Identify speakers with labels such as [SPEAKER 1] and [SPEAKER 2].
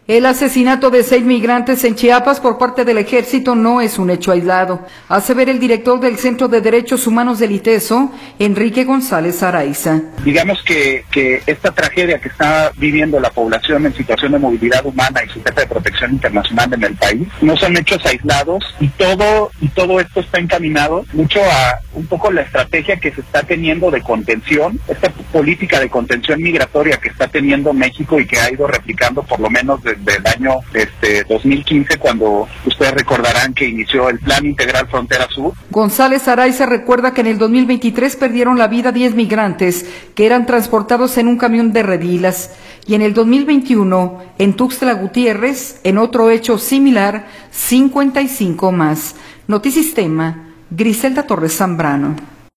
[SPEAKER 1] El asesinato de 6 migrantes en Chiapas por parte del ejército no es un hecho aislado, asevera el director del Centro de Derechos Humanos del ITESO, Enrique González Araiza.
[SPEAKER 2] Digamos que esta tragedia que está viviendo la población en situación de movilidad humana y sujeta de protección internacional en el país no son hechos aislados y todo esto está encaminado mucho a un poco la estrategia que se está teniendo de contención, esta política de contención migratoria que está teniendo México y que ha ido replicando por lo menos desde el año 2015, cuando ustedes recordarán que inició el Plan Integral Frontera Sur.
[SPEAKER 1] González Araiza recuerda que en el 2023 perdieron la vida 10 migrantes que eran transportados en un camión de redilas y en el 2021 en Tuxtla Gutiérrez, en otro hecho similar, 55 más. Notisistema, Griselda Torres Zambrano.